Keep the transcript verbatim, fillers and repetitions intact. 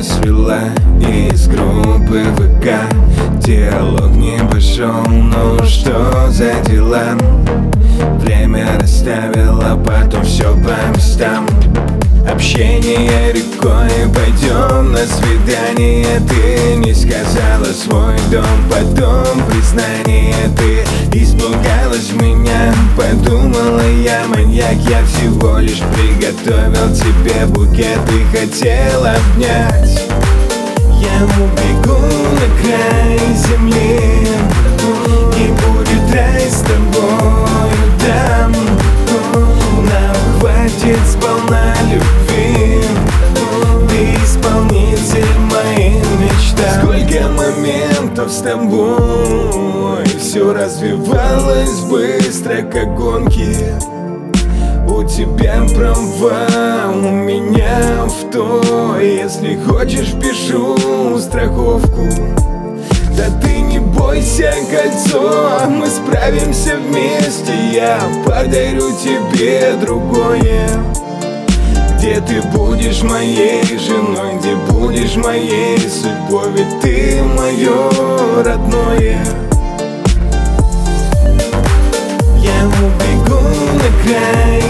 свела из группы ВК. Диалог не пошел, ну что за дела? Время расставило, потом все по местам. Общение рекой, пойдем на свидание. Ты не сказала свой дом, потом признание. Ты испугалась меня, подумала я маньяк. Я всего лишь приготовил тебе букет и хотел обнять. Я убегу на край земли, и будет рай с тобою там. Нам хватит сполна любви, ты исполнитель моих мечтам. Сколько моментов с тобой, все развивалось быстро, как гонки. У тебя права, у меня авто. Если хочешь, пишу страховку. Да ты не бойся, кольцо, мы справимся вместе. Я подарю тебе другое, где ты будешь моей женой, где будешь моей судьбой. Ведь ты мое родное. Я убегу на край